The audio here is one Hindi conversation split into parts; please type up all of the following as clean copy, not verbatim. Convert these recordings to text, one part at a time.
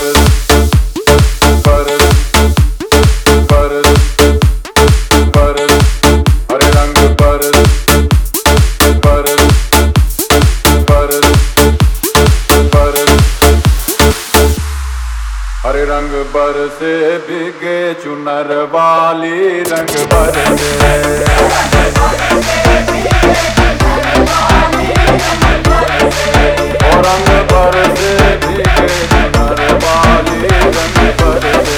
हरे रंग बरसे भीगे चुनर वाली रंग बरसे और रंग बरसे भीगे चुनर वाली रंग बरसे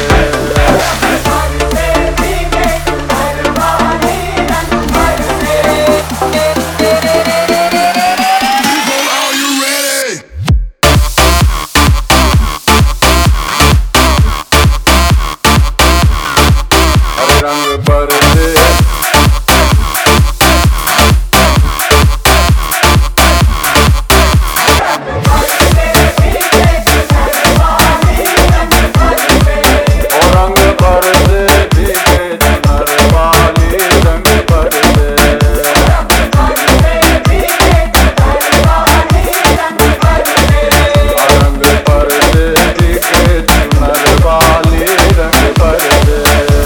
रंग बरसे और रंग बरसे भीगे चुनर वाली रंग बरसे रंग बरसे भीगे चुनर वाली रंग बरसे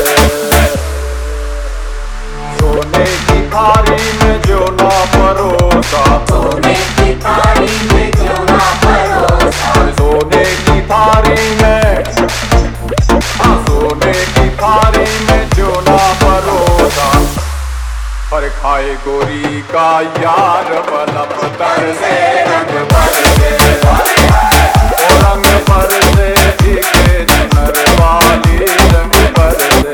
सोने की थाली में जो ना परोसा सोने की थाली में क्यों ना परोसा सोने की थाली में सोने की थाली में जो ना परोसा पर खाए गोरी का यार बलम तर से रंग बरसे और रंग बरसे भीगे चुनर वाली रंग बरसे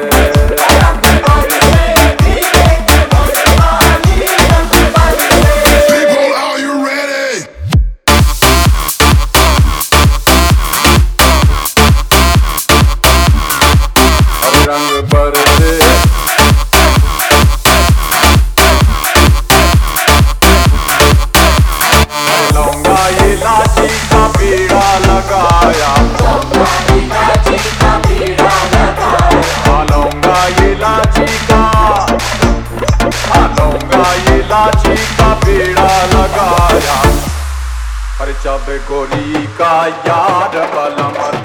रंग बरसे लौंगा इलायची का बीड़ा लगाया लौंगा इलायची का बीड़ा लगाया लौंगा इलायची का बीड़ा लगाया पर जब गोरी का यार बलम